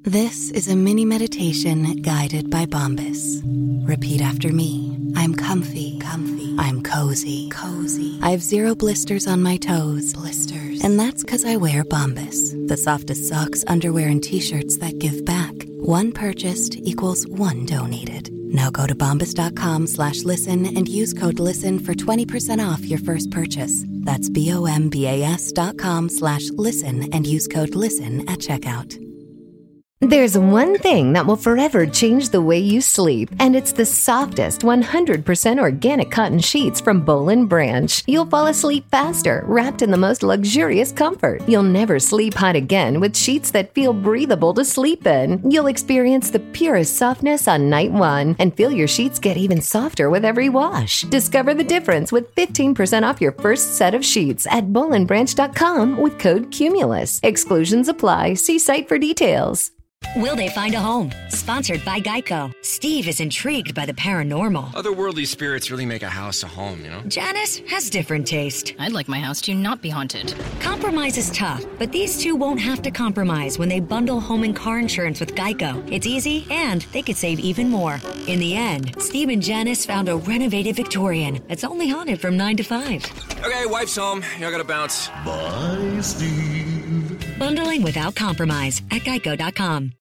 This is a mini meditation guided by Bombas. Repeat after me. I'm comfy. I'm cozy. I have 0 blisters on my toes. And that's because I wear Bombas, the softest socks, underwear, and T-shirts that give back. One purchased equals one donated. Now go to bombas.com/listen and use code LISTEN for 20% off your first purchase. That's bombas.com/listen and use code LISTEN at checkout. There's one thing that will forever change the way you sleep, and it's the softest 100% organic cotton sheets from Boll & Branch. You'll fall asleep faster, wrapped in the most luxurious comfort. You'll never sleep hot again with sheets that feel breathable to sleep in. You'll experience the purest softness on night one and feel your sheets get even softer with every wash. Discover the difference with 15% off your first set of sheets at bollandbranch.com with code CUMULUS. Exclusions apply. See site for details. Will they find a home? Sponsored by Geico. Steve is intrigued by the paranormal. Otherworldly spirits really make a house a home, you know? Janice has different taste. I'd like my house to not be haunted. Compromise is tough, but these two won't have to compromise when they bundle home and car insurance with Geico. It's easy, and they could save even more. In the end, Steve and Janice found a renovated Victorian that's only haunted from 9 to 5. Okay, wife's home. I gotta bounce. Bye, Steve. Bundling without compromise at geico.com.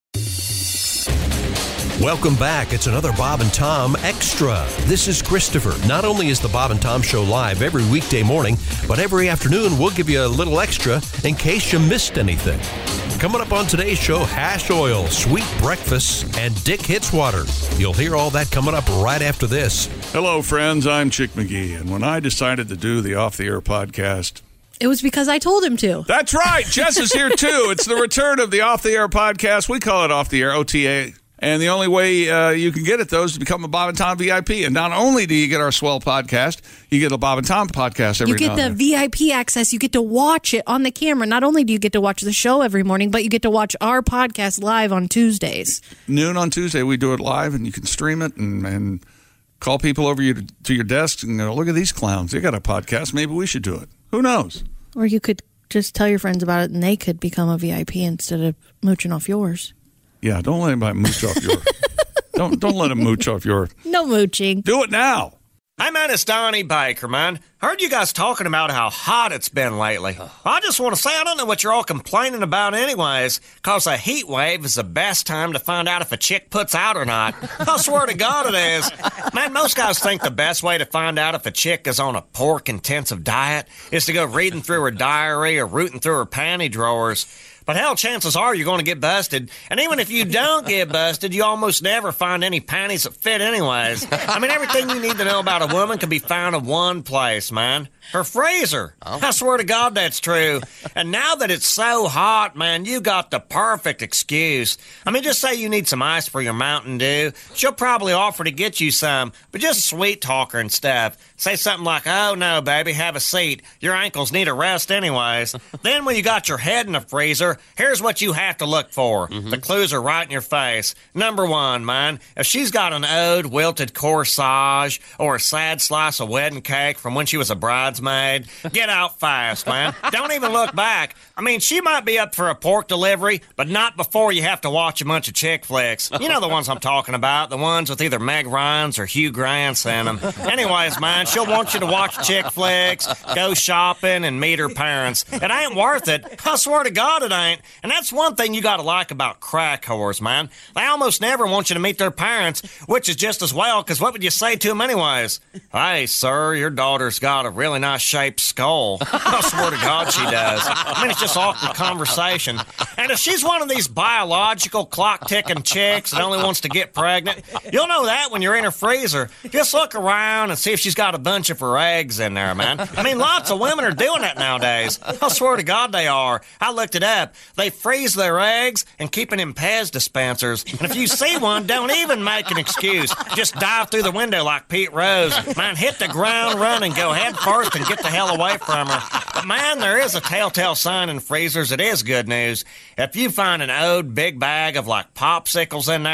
Welcome back. It's another Bob and Tom Extra. This is Christopher. Not only is the Bob and Tom Show live every weekday morning, but every afternoon we'll give you a little extra in case you missed anything. Coming up on today's show, hash oil, sweet breakfasts, and Dick Hits Water. You'll hear all that coming up right after this. Hello, friends. I'm Chick McGee, and when I decided to do the Off the Air podcast, it was because I told him to. That's right. Jess is here, too. It's the return of the Off the Air podcast. We call it Off the Air, OTA. And the only way you can get it, though, is to become a Bob and Tom VIP. And not only do you get our swell podcast, you get a Bob and Tom podcast every now and then. You get the VIP access. You get to watch it on the camera. Not only do you get to watch the show every morning, but you get to watch our podcast live on Tuesdays. Noon on Tuesday, we do it live, and you can stream it and call people over to your desk and go, look at these clowns. They got a podcast. Maybe we should do it. Who knows? Or you could just tell your friends about it, and they could become a VIP instead of mooching off yours. Yeah, don't let anybody mooch off your... Don't let them mooch off your... No mooching. Do it now. Hey, man, it's Donnie Baker, man. Heard you guys talking about how hot it's been lately. I just want to say I don't know what you're all complaining about anyways, because a heat wave is the best time to find out if a chick puts out or not. I swear to God it is. Man, most guys think the best way to find out if a chick is on a pork-intensive diet is to go reading through her diary or rooting through her panty drawers. But hell, chances are you're going to get busted. And even if you don't get busted, you almost never find any panties that fit anyways. I mean, everything you need to know about a woman can be found in one place, man. Her freezer. Oh. I swear to God that's true. And now that it's so hot, man, you got the perfect excuse. I mean, just say you need some ice for your Mountain Dew. She'll probably offer to get you some, but just sweet talk her and stuff. Say something like, oh, no, baby, have a seat. Your ankles need a rest anyways. Then when you got your head in the freezer, here's what you have to look for. Mm-hmm. The clues are right in your face. Number one, man, if she's got an old wilted corsage or a sad slice of wedding cake from when she was a bridesmaid, get out fast, man. Don't even look back. I mean, she might be up for a pork delivery, but not before you have to watch a bunch of chick flicks. You know the ones I'm talking about, the ones with either Meg Ryan's or Hugh Grant's in them. Anyways, man, she'll want you to watch chick flicks, go shopping, and meet her parents. It ain't worth it. I swear to God it ain't. And that's one thing you gotta like about crack whores, man. They almost never want you to meet their parents, which is just as well, because what would you say to them anyways? Hey, sir, your daughter's got a really nice shaped skull. I swear to God she does. I mean, it's just awkward conversation. And if she's one of these biological clock-ticking chicks that only wants to get pregnant, you'll know that when you're in her freezer. Just look around and see if she's got a bunch of her eggs in there, man. I mean, lots of women are doing that nowadays. I swear to God they are. I looked it up. They freeze their eggs and keep them in Pez dispensers. And if you see one, don't even make an excuse. Just dive through the window like Pete Rose. Man, hit the ground running, go head first and get the hell away from her. But man, there is a telltale sign in freezers. It is good news. If you find an old big bag of like popsicles in there,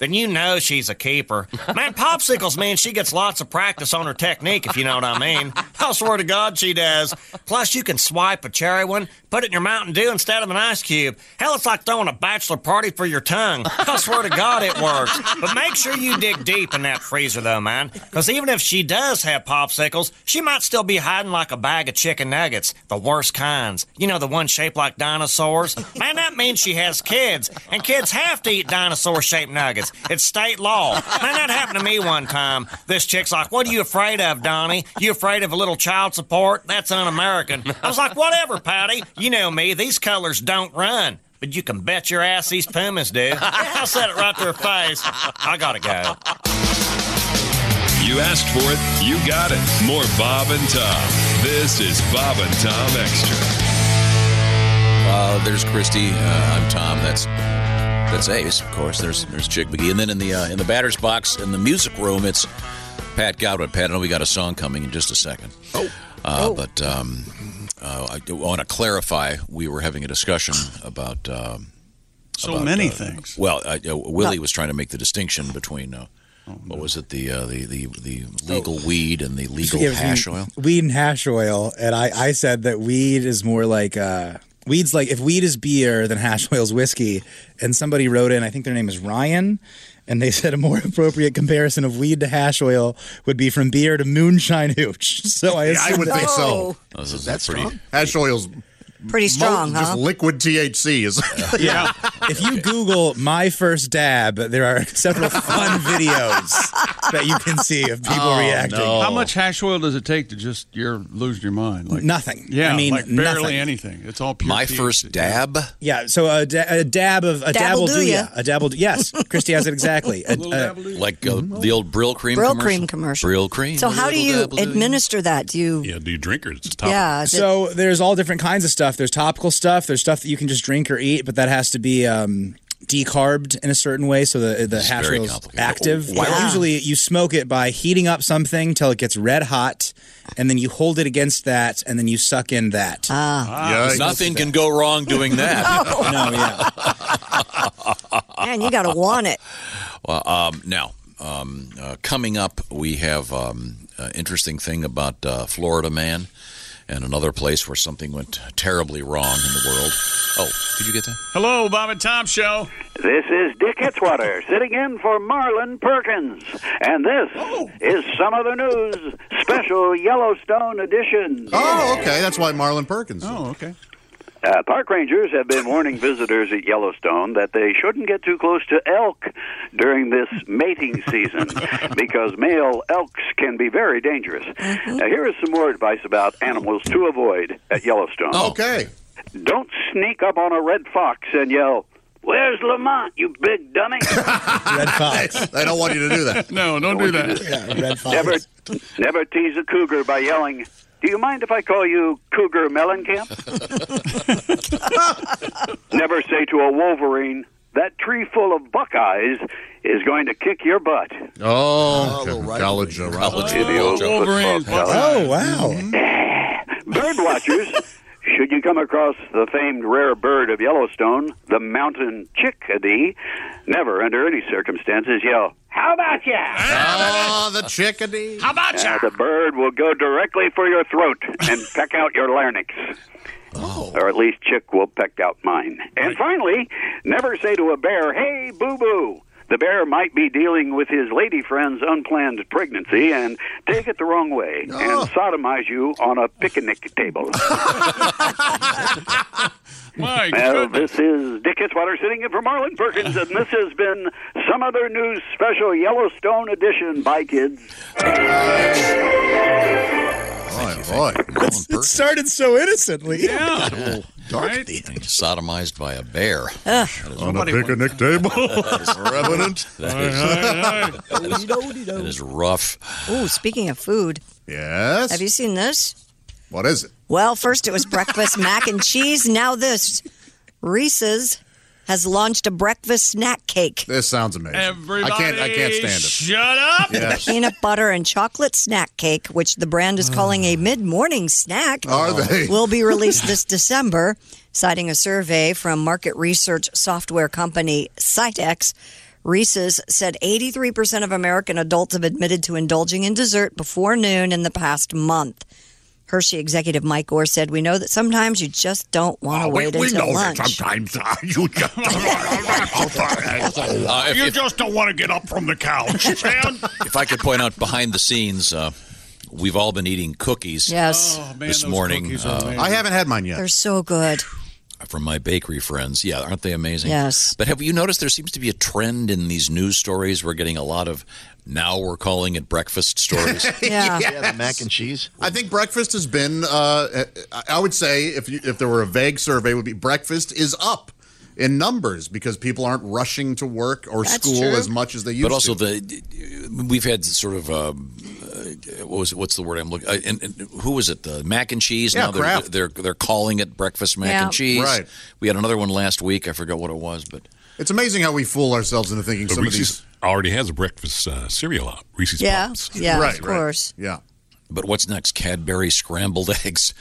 then you know she's a keeper. Man, popsicles mean she gets lots of practice on her technique, if you know what I mean. I swear to God she does. Plus, you can swipe a cherry one, put it in your Mountain Dew instead of an ice cube. Hell, it's like throwing a bachelor party for your tongue. I swear to God it works. But make sure you dig deep in that freezer, though, man. Because even if she does have popsicles, she might still be hiding like a bag of chicken nuggets. The worst kinds. You know, the ones shaped like dinosaurs? Man, that means she has kids. And kids have to eat dinosaur-shaped nuggets. It's state law. Man, that happened to me one time. This chick's like, what are you afraid of, Donnie? You afraid of a little child support? That's un-American. I was like, whatever, Patty. You know me. These colors don't run. But you can bet your ass these Pumas do. I said it right to her face. I gotta go. You asked for it. You got it. More Bob and Tom. This is Bob and Tom Extra. There's Christy. I'm Tom. That's Ace, of course. There's Chick McGee, and then in the batter's box in the music room, it's Pat Godwin. Pat, I know we got a song coming in just a second. But I want to clarify. We were having a discussion about many things. Well, Willie was trying to make the distinction between. What was it? The legal weed and the legal hash oil? Weed and hash oil. And I said that weed is more like weed's like if weed is beer, then hash oil's whiskey. And somebody wrote in, I think their name is Ryan, and they said a more appropriate comparison of weed to hash oil would be from beer to moonshine hooch. So I would think so. That's pretty. Hash oil's pretty strong, just liquid THC is. Yeah. If you Google my first dab, there are several fun videos that you can see of people reacting. No. How much hash oil does it take to just lose your mind? Like nothing. Yeah, I mean, like barely nothing. anything. It's all pure My THC. first dab? Yeah, so a dab will do ya. A dab will do. Yes, Christy has it exactly. Like the old Brill Cream Brill commercial? Cream commercial. Brill Cream. So how do you administer that? Do you? Yeah, do you drink or it's Yeah. So there's all different kinds of stuff. There's topical stuff. There's stuff that you can just drink or eat, but that has to be decarbed in a certain way so the hash oil is active. Usually you smoke it by heating up something till it gets red hot, and then you hold it against that, and then you suck in that. Nothing can go wrong doing that. Man, you got to want it. Well, now, coming up, we have an interesting thing about Florida Man and another place where something went terribly wrong in the world. Oh, did you get that? Hello, Bob and Tom Show. This is Dick Hitzwater sitting in for Marlon Perkins. And this is Some Other News, special Yellowstone edition. Oh, okay. That's why Marlon Perkins. Oh, okay. Park rangers have been warning visitors at Yellowstone that they shouldn't get too close to elk during this mating season because male elks can be very dangerous. Now, here is some more advice about animals to avoid at Yellowstone. Okay. Don't sneak up on a red fox and yell, "Where's Lamont, you big dummy?" Red fox. I don't want you to do that. No, don't do that. Yeah, red fox. Never tease a cougar by yelling, "Do you mind if I call you Cougar Mellencamp?" Never say to a wolverine, "That tree full of buckeyes is going to kick your butt." Oh, college. Wolverines. Oh, wow. Bird watchers, should you come across the famed rare bird of Yellowstone, the mountain chickadee, never under any circumstances yell, "How about ya?" Oh, the chickadee. How about ya? The bird will go directly for your throat and peck out your larynx. Or at least Chick will peck out mine. And finally, never say to a bear, "Hey, boo-boo." The bear might be dealing with his lady friend's unplanned pregnancy and take it the wrong way and sodomize you on a picnic table. My Well, goodness. this is Dick Hitzwater sitting in for Marlon Perkins, and this has been Some Other News special Yellowstone edition. Bye, kids. Boy. It started so innocently. Yeah. Dorothy sodomized by a bear. On a picnic table. Revenant. That is rough. Ooh, speaking of food. Yes. Have you seen this? What is it? Well, first it was breakfast mac and cheese. Now this. Reese's has launched a breakfast snack cake. This sounds amazing. Everybody I can't stand it. Shut up. Yes. Peanut butter and chocolate snack cake, which the brand is calling a mid-morning snack, Are they? will be released this December. Citing a survey from market research software company Cytex, Reese's said 83% of American adults have admitted to indulging in dessert before noon in the past month. Hershey executive Mike Orr said, "We know that sometimes you just don't want to wait until lunch." Sometimes you just you just don't want to get up from the couch, man. If I could point out behind the scenes, we've all been eating cookies this morning. I haven't had mine yet. They're so good. From my bakery friends. Yeah, aren't they amazing? Yes. But have you noticed there seems to be a trend in these news stories? We're getting a lot of, now we're calling it breakfast stories. Yeah, the mac and cheese. I think breakfast has been, I would say, if there were a vague survey, it would be breakfast is up in numbers because people aren't rushing to work or school as much as they used to. But also, we've had sort of, what's the word I'm looking and who was it? The mac and cheese? Yeah, now they're calling it breakfast mac and cheese. Right. We had another one last week. I forgot what it was, but it's amazing how we fool ourselves into thinking some Reese's of these already has a breakfast cereal out. Reese's Puffs. Yeah, right, of course. Yeah. But what's next? Cadbury scrambled eggs.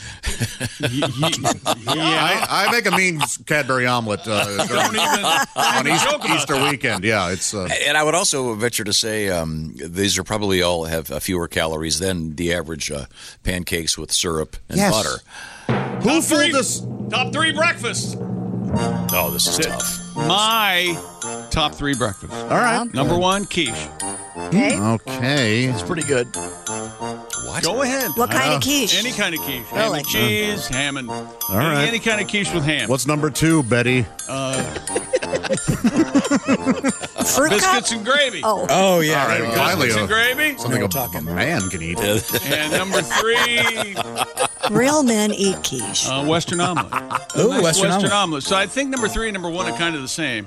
I make a mean Cadbury omelet on Easter weekend. Yeah, it's. And I would also venture to say these are probably all have fewer calories than the average pancakes with syrup and butter. Who fooled us? Top 3 breakfasts. Oh, this is tough. My top 3 breakfasts. All right. Number 1, quiche. Okay. It's pretty good. What? Go ahead. What kind of quiche? Any kind of quiche. Ham and cheese, ham and... right. Any kind of quiche with ham. What's number 2, Betty? Fruit biscuits cup? and gravy. Oh yeah. All right. Biscuits and gravy. Something a man can eat. And number 3... Real men eat quiche. Western omelet. Ooh, Western omelet. So I think number 3 and number 1 are kind of the same.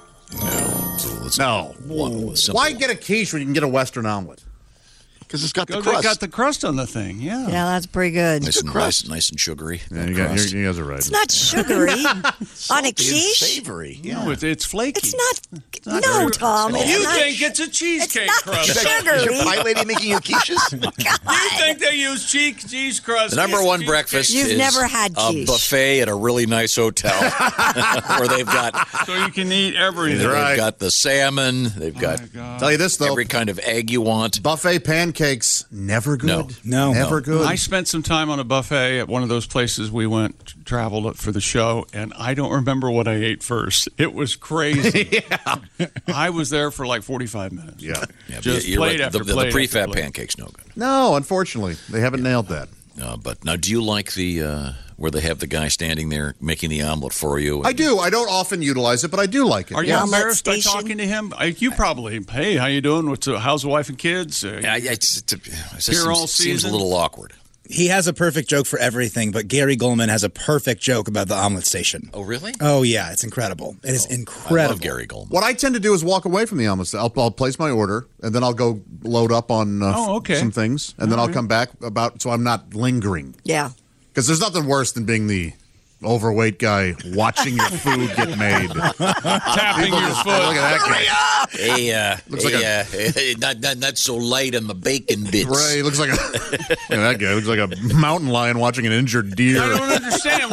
No. Why get a quiche when you can get a Western omelet? Because it's got the They crust. got the crust on the thing, yeah. Yeah, that's pretty good. Nice and sugary. Yeah, you guys are right. It's not sugary on a quiche. Savory. No, it's flaky. It's not. No, Tom. It's You not, think it's a cheesecake it's not crust. sugary. Is your pie lady making you quiches? You think they use cheese crust? The number 1 breakfast You've is never had a quiche. buffet at a really nice hotel where they've got So you can eat everything. they've got the salmon, they've got Tell you this though, every kind of egg you want. buffet pancakes never good. No. Never good. I spent some time on a buffet at one of those places we traveled for the show, and I don't remember what I ate first. It was crazy. I was there for like 45 minutes. Yeah. Just you're plate right. after The plate. prefab after plate. pancake's no good. No, unfortunately, they haven't nailed that. But now, do you like the where they have the guy standing there making the omelet for you? I do. I don't often utilize it, but I do like it. Are you Yeah. embarrassed by talking to him? You probably, hey, how you doing? How's the wife and kids? It All seems a season? little awkward. He has a perfect joke for everything, but Gary Goldman has a perfect joke about the omelet station. Oh, really? Oh, yeah. It's incredible. It is incredible. I love Gary Goldman. What I tend to do is walk away from the omelet. I'll place my order, and then I'll go load up on some things, and then I'll come back so I'm not lingering. Yeah. Because there's nothing worse than being the overweight guy watching your food get made. Tapping your foot. Look at that guy. Hey, not so light on the bacon bits. Right, he looks like that guy looks like a mountain lion watching an injured deer. I don't understand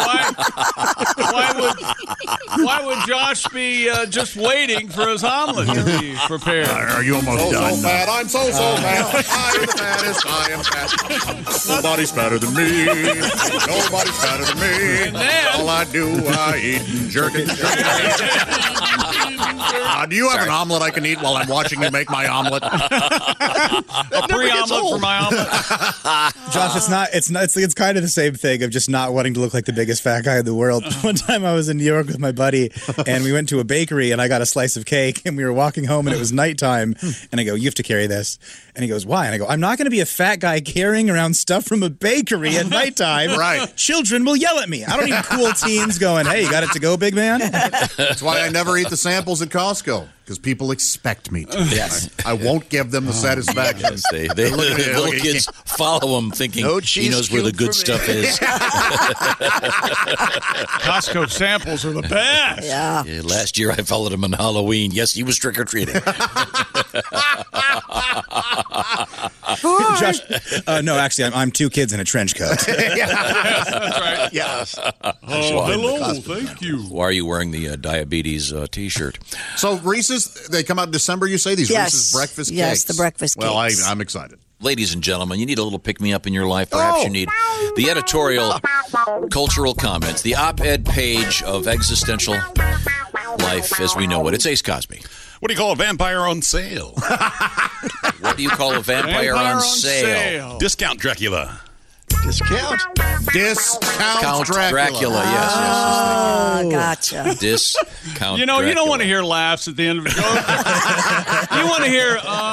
why would Josh be just waiting for his omelet to be prepared? Are you almost done? So fat, I'm so fat. I am the fattest, I am fat. Nobody's fatter than me. Nobody's fatter than me. And then, all I do, I eat and jerk it. Do you have an omelet I can eat while I'm watching you make my omelet? A pre-omelet for my omelet. Josh, it's kind of the same thing of just not wanting to look like the biggest fat guy in the world. One time I was in New York with my buddy, and we went to a bakery, and I got a slice of cake, and we were walking home, and it was nighttime, and I go, you have to carry this. And he goes, why? And I go, I'm not going to be a fat guy carrying around stuff from a bakery at nighttime. Right. Children will yell at me. I don't need cool teens going, hey, you got it to go, big man? That's why I never eat the samples at Costco. Because people expect me to. Yes. I won't give them the satisfaction. Yes, the little kids follow him thinking he knows where the good stuff is. Costco samples are the best. Yeah. Last year I followed him on Halloween. Yes, he was trick-or-treating. Josh, no, actually, I'm 2 kids in a trench coat. That's right. Yes. Hello, thank you. Why are you wearing the diabetes T-shirt? So Reese's, they come out in December, you say? These Reese's breakfast cakes? Yes, the breakfast cakes. Well, I'm excited. Ladies and gentlemen, you need a little pick-me-up in your life. Perhaps you need the editorial cultural comments, the op-ed page of existential life as we know it. It's Ace Cosby. What do you call a vampire on sale? What do you call a vampire on sale? Discount Dracula. Discount Dracula. Yes. Oh, gotcha. Discount. You don't want to hear laughs at the end of a joke. You want to hear,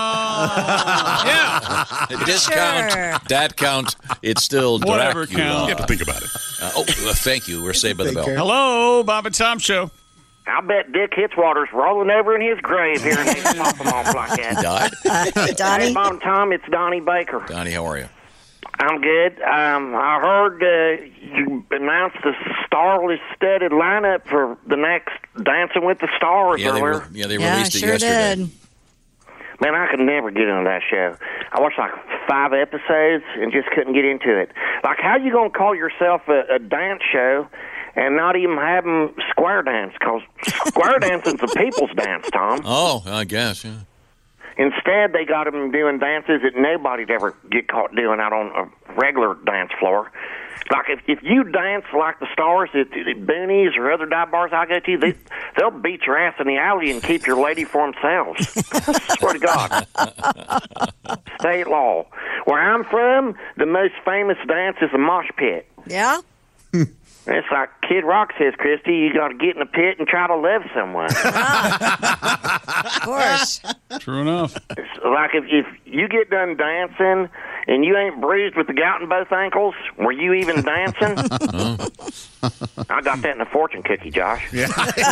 yeah. Discount. Sure. That count. It's still Whatever Dracula. count. You have to think about it. Thank you. We're saved by the bell. Hello, Bob and Tom Show. I'll bet Dick Hitswater's rolling over in his grave here and they pop him off like that. Donnie? Hey, Bob and Tom, it's Donnie Baker. Donnie, how are you? I'm good. I heard you announced the starless-studded lineup for the next Dancing with the Stars earlier. They released it yesterday. Did. Man, I could never get into that show. I watched like 5 episodes and just couldn't get into it. Like, how you going to call yourself a dance show and not even have them square dance? Because square dancing's a people's dance, Tom. Oh, I guess, yeah. Instead, they got them doing dances that nobody'd ever get caught doing out on a regular dance floor. Like, if you dance like the stars at Boonies or other dive bars I go to, they'll beat your ass in the alley and keep your lady for themselves. Swear to God. State law. Where I'm from, the most famous dance is the mosh pit. Yeah? It's like Kid Rock says, Christy, you got to get in the pit and try to love someone. Of course. True enough. It's like if you get done dancing and you ain't bruised with the gout in both ankles, were you even dancing? I got that in a fortune cookie, Josh. Yeah.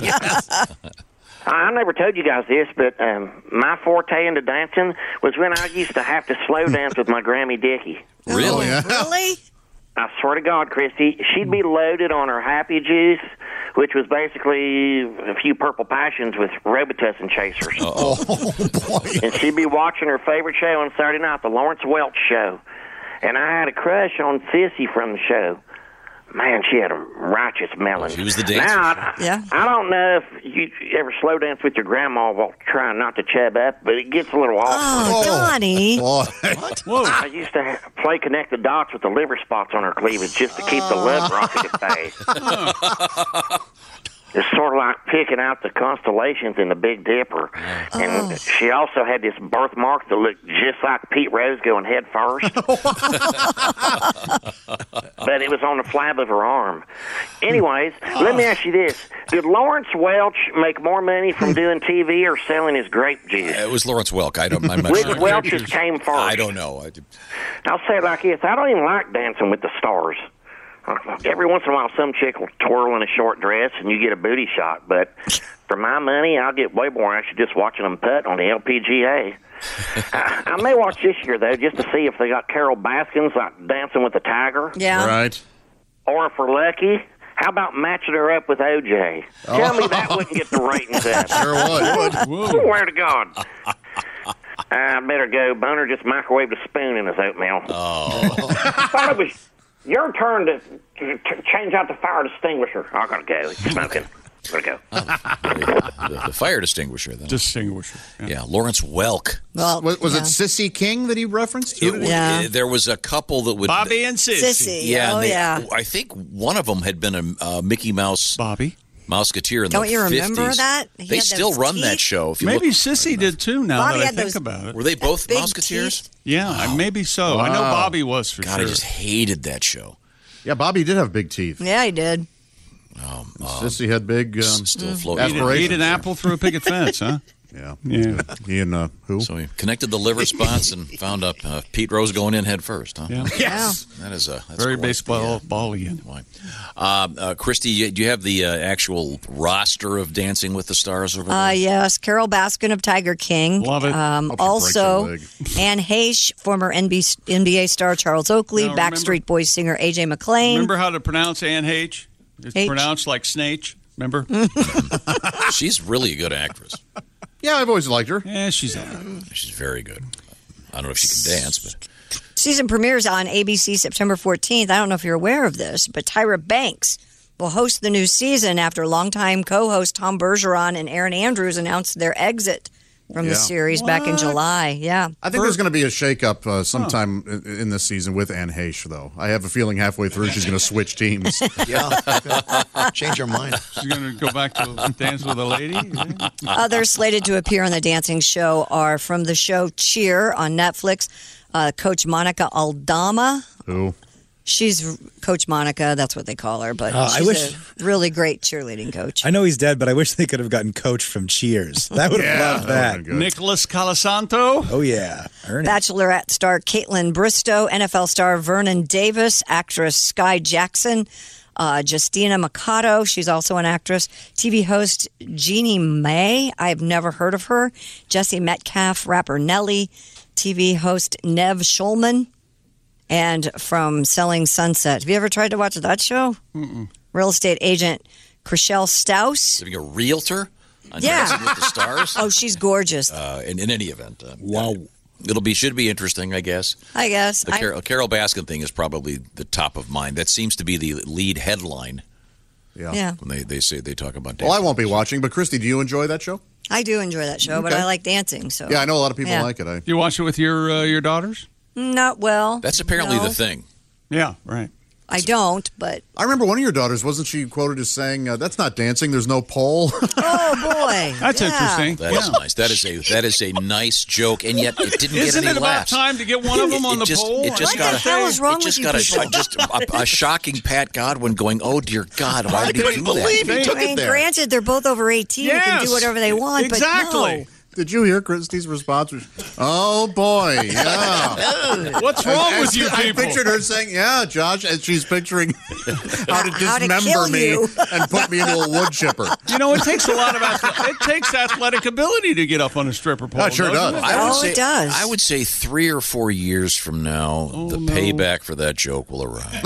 I never told you guys this, but my forte into dancing was when I used to have to slow dance with my Grammy Dickie. Really? Really? I swear to God, Christy, she'd be loaded on her Happy Juice, which was basically a few Purple Passions with Robitussin chasers. Oh, boy. And she'd be watching her favorite show on Saturday night, the Lawrence Welch Show. And I had a crush on Sissy from the show. Man, she had a righteous melon. She was the dancer. Now, Yeah. I don't know if you ever slow dance with your grandma while trying not to chub up, but it gets a little awkward. Oh, Donnie. What? Whoa. I used to play connect the dots with the liver spots on her cleavage just to keep the love rocket at bay. It's sort of like picking out the constellations in the Big Dipper. And she also had this birthmark that looked just like Pete Rose going head first. But it was on the flab of her arm. Anyways, let me ask you this. Did Lawrence Welch make more money from doing TV or selling his grape juice? It was Lawrence Welk. I'm not Which sure. Welches came first? I don't know. I'll say it like this. I don't even like Dancing with the Stars. Every once in a while, some chick will twirl in a short dress and you get a booty shot. But for my money, I'll get way more action just watching them putt on the LPGA. I may watch this year, though, just to see if they got Carol Baskins like Dancing with the Tiger. Yeah. Right. Or if we're lucky, how about matching her up with OJ? Tell me that wouldn't get the ratings up. Sure would. Swear to God. I better go. Boner just microwaved a spoon in his oatmeal. Oh. I thought it was your turn to change out the fire extinguisher. I gotta go. It's smoking. Gotta go. The fire distinguisher, then. Distinguisher. Yeah, Lawrence Welk. Well, Was it Sissy King that he referenced? There was a couple that would... Bobby and Sissy. Yeah, Yeah. I think one of them had been a Mickey Mouse... Bobby. Mouseketeer in Don't the you 50s. remember that? He They had still those run teeth. that show. If you Maybe look, Sissy did too, now Bobby that I had think those- about it. were they both big Mouseketeers? Yeah, maybe so. I know Bobby was for God, sure. I just hated that show. Yeah, Bobby did have big teeth. Yeah, he did. Sissy had big Still floating. aspirations. Eat an apple through a picket fence, huh? Yeah. Yeah. He and who? So he connected the liver spots and found up Pete Rose going in head first, huh? Yeah. Yes. That is that's Very quite baseball the, ball-y. Christy, do you have the actual roster of Dancing with the Stars over there? Yes, Carol Baskin of Tiger King. Love it. Also, breaks Anne Heche, former NBA star Charles Oakley, Now, Backstreet Boys singer AJ McLean. Remember how to pronounce Anne Heche? It's H. pronounced like Snake. Remember? She's really a good actress. Yeah, I've always liked her. Yeah, she's She's very good. I don't know if she can dance, but Season premieres on ABC September 14th. I don't know if you're aware of this, but Tyra Banks will host the new season after longtime co-host Tom Bergeron and Erin Andrews announced their exit from the series back in July. Yeah. I think there's going to be a shakeup sometime in this season with Anne Heche, though. I have a feeling halfway through she's going to switch teams. Change her mind. She's going to go back to Dance with a Lady? Others slated to appear on the dancing show are from the show Cheer on Netflix, Coach Monica Aldama. Who? She's Coach Monica. That's what they call her. But she's a really great cheerleading coach. I know he's dead, but I wish they could have gotten Coach from Cheers. That would have loved that. Nicholas Colasanto. Oh, yeah. Ernie. Bachelorette star Caitlin Bristow, NFL star Vernon Davis, actress Sky Jackson, Justina Mikado. She's also an actress. TV host Jeannie May. I've never heard of her. Jesse Metcalf, rapper Nelly. TV host Nev Schulman. And from Selling Sunset. Have you ever tried to watch that show? Mm-mm. Real estate agent Chriselle Staus. Having a realtor on Yeah. Dancing with the Stars? Oh, she's gorgeous. In any event. Wow. Should be interesting, I guess. I guess. The Carol Baskin thing is probably the top of mind. That seems to be the lead headline. Yeah. When they say they talk about dancing. Well, I won't be watching, but Christy, do you enjoy that show? I do enjoy that show, but Okay. I like dancing. So Yeah, I know a lot of people Yeah. like it. You watch it with your daughters? Not well. That's apparently no. the thing. Yeah, right. I don't, but I remember one of your daughters, wasn't she quoted as saying, that's not dancing, there's no pole? oh boy, That's interesting. That is nice. That is a nice joke, and yet it didn't Isn't get any it about laughs. time to get one of them on the pole? It just What got the hell is wrong with you people? just a shocking Pat Godwin going, "Oh dear God, why did he do that?" I mean, granted, they're both over 18. They can do whatever they want. But no. Did you hear Christy's response? Oh, boy, yeah. What's wrong with you I people? pictured her saying, yeah, Josh, and she's picturing how to How to dismember kill me you. and put me into a wood chipper. You know, it takes a lot of it takes athletic ability to get up on a stripper pole. That sure doesn't does. it? I would Oh, say, it does. I would say 3 or 4 years from now, the payback for that joke will arrive.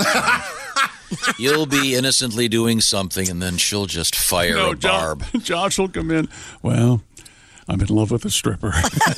You'll be innocently doing something, and then she'll just fire a barb. Josh will come in. Well, I'm in love with a stripper.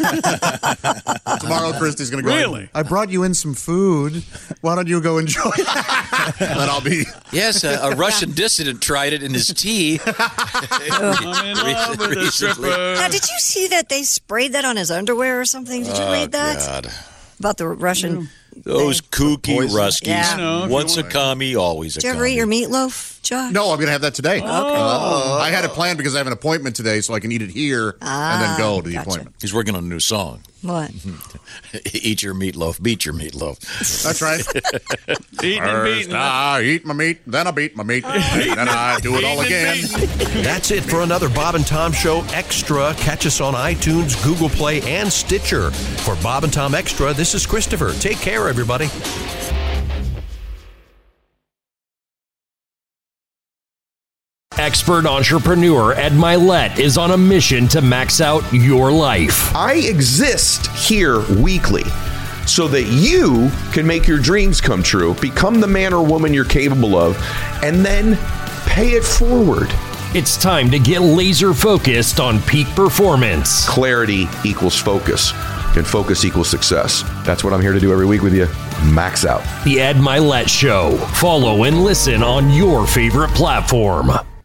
Tomorrow, Christy's going to go. Really? I brought you in some food. Why don't you go enjoy it? Then I'll be. Yes, a Russian dissident tried it in his tea. I'm in love with a stripper. Now, did you see that they sprayed that on his underwear or something? Did you read that? God. About the Russian. Those kooky Ruskies. Yeah. You know, if Once you a commie, always a Did you ever commie. eat your meatloaf, Josh? No, I'm going to have that today. Oh. I had it planned because I have an appointment today, so I can eat it here and then go to the appointment. He's working on a new song. What? Eat your meatloaf, beat your meatloaf. That's right. Eating and First beating. I eat my meat, then I beat my meat, then I do it all again. That's it for another Bob and Tom Show Extra. Catch us on iTunes, Google Play, and Stitcher. For Bob and Tom Extra, this is Christopher. Take care, everybody. Expert entrepreneur Ed Milet is on a mission to max out your life. I exist here weekly so that you can make your dreams come true, become the man or woman you're capable of, and then pay it forward. It's time to get laser focused on peak performance. Clarity equals focus, and focus equals success. That's what I'm here to do every week with you. Max out. The Ed Milet Show. Follow and listen on your favorite platform.